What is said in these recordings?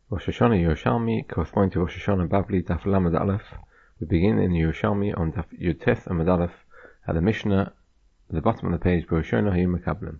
Rosh Hashanah Yerushalmi, corresponding to Rosh Hashanah Babli Daf Lamed Aleph. We begin in Yerushalmi on Daf Yutes Amud Aleph at the Mishnah at the bottom of the page. B'Roshona Hayu Makablim.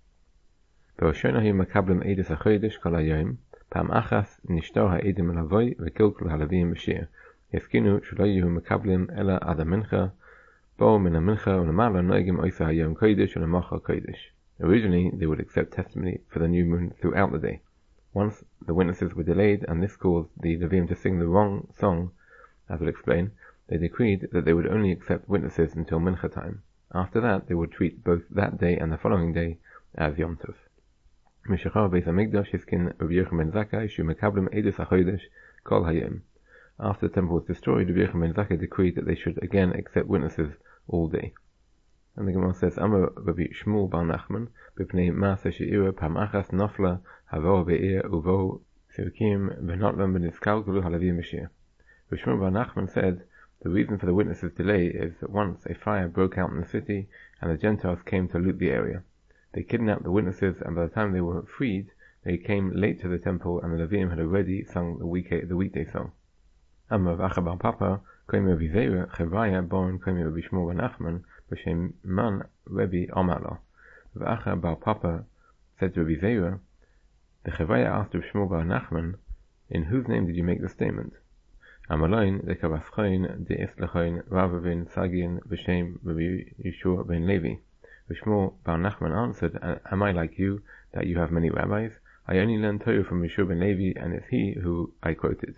B'Roshona Hayu Makablim Eidus HaChodesh Kol HaYom Pam Achas Nishto HaEdim Elavoi V'Kilkul HaLevim B'Shir Yefkinu Shelo Yehu Makablim Ela Ad HaMincha Bo Min HaMincha U'Lamala Noegim Oisa HaYom Kodesh U'Lamacha Kodesh. Originally they would accept testimony for the new moon throughout the day. Once the witnesses were delayed, and this caused the Levim to sing the wrong song, as we'll explain, they decreed that they would only accept witnesses until Mincha time. After that, they would treat both that day and the following day as Yom Tov. Mishachar Beis HaMikdash Hiskin Rabbi Yochanan ben Zakkai Shu Mekablim Eidus HaChodesh Kol Hayom. After the temple was destroyed, Rabbi Yochanan ben Zakkai decreed that they should again accept witnesses all day. And the Gemara says, Amar Rabbi Shmuel bar Nachman, B'pnei Maaseh she'ira Pam Achas Nofla Havo Be'ir Uvo Sirkim V'notlam B'niskalkulu Halavim Meshir. Rabbi Shmuel bar Nachman said, the reason for the witnesses' delay is that once a fire broke out in the city, and the Gentiles came to loot the area. They kidnapped the witnesses, and by the time they were freed, they came late to the temple, and the Levim had already sung the weekday song. Amar Rav bar Papa, Koim Rabbi Zeira, Chevaya, born Koim Rabbi Shmuel bar Nachman, B'Shem Man Rebbe Amalo. Rav bar Papa said to Rabbi Zeira, the Chevaya asked Rabbi Shmuel bar Nachman, in whose name did you make the statement? Amaloin the Kavaschoin de Islechoin Ravavin Sagin B'Shem Rabbi Yeshua ben Levi. Rabbi Shmuel bar Nachman answered, am I like you, that you have many rabbis? I only learned Torah from Yeshua ben Levi, and it's he who I quoted.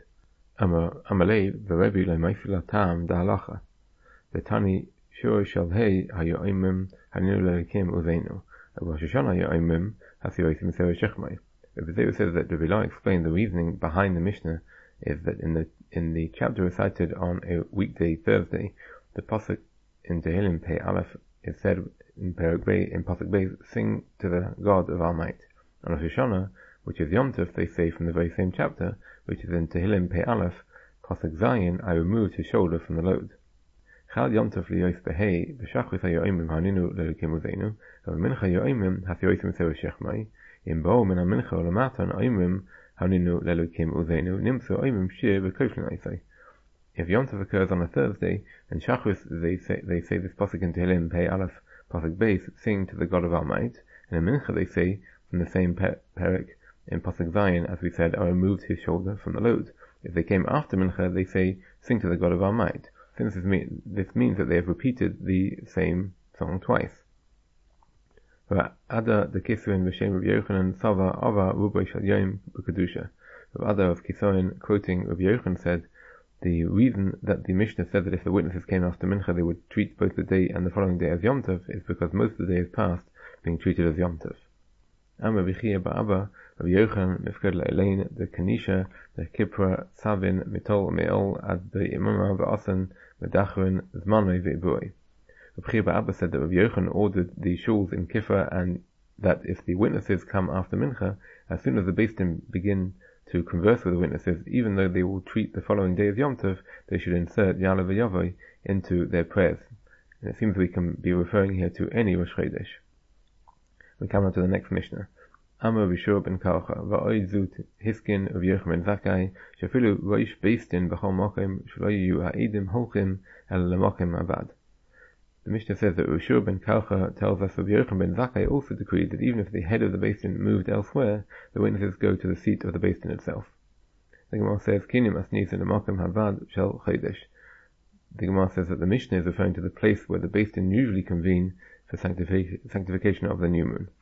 Amalei v'Rebbe lo meifila tam da'alacha. V'tani Shur shel hei hayoimim haninu le'ekim uveinu. Rosh Hashanah hayoimim hasiyoisim sever shechmai. Rabbi Zeira says that Rabbi Lai explained the reasoning behind the Mishnah is that in the chapter recited on a weekday Thursday, the pasuk in Tehillim Pei Aleph is said in Perek Bey, in pasuk Bey, sing to the God of our might. On Rosh Hashanah, which is Yom Tov, they say from the very same chapter, which is in Tehillim Pei Aleph, pasuk Zayin, I removed his shoulder from the load. Chal Yom Tov liyos behei, v'shachris hayoimim haninu le'ekim uveinu, v'mincha yoimim hasiyoisim sever shechmai, in bo min ha-mincha u'lamatan oimim haninu le'ekim uveinu, nimsu oimim shir v'koshlin aisai. If Yom Tov occurs on a Thursday, then Shachris they say this pasuk in Tehillim Pei Aleph, pasuk Beis, sing to the God of our might, and in Mincha they say from the same perek in pasuk Zayin, as we said, I removed his shoulder from the load. If they came after Mincha, they say sing to the God of our might. Since this means that they have repeated the same song twice. Ada the Kisrin v'Shem Rabbi Yochanan Sava Ava Rubo Shel Yom B'Kedusha. Ada of Kisoin, quoting Rabbi Yochanan, said the reason that the Mishnah said that if the witnesses came after Mincha they would treat both the day and the following day as Yom Tov is because most of the day is past being treated as Yom Tov. Amar B'Chia Ba'aba Rabbi Yochanan Mifkad La'elain the Kanisha the Kipra Savin Mitol Me'ol Ad the Imamah V'Asan Medachrin Zmanoi V'Ibui. Rabbi Chia Ba'aba said that Rabbi Yochanan ordered the shuls in Kifra, and that if the witnesses come after Mincha, as soon as the Beis Din begin to converse with the witnesses, even though they will treat the following day as Yom Tov, they should insert Ya'aleh v'Yavoi into their prayers. And it seems we can be referring here to any Rosh Chodesh. We come on to the next Mishnah. Amar Bishur ben Karcha va'oid zut hiskin of Yochanan ben Zakkai shafilu roish Beis Din b'chol mokem shelo yiyu ha'edim holchim el lemokem avad. The Mishnah says that Bishur ben Karcha tells us that Yochanan ben Zakkai also decreed that even if the head of the Beis Din moved elsewhere, the witnesses go to the seat of the Beis Din itself. The Gemara says Kinim asnis in lemokem havad shel chodesh. The Gemara says that the Mishnah is referring to the place where the Beis Din usually convene for sanctification of the new moon.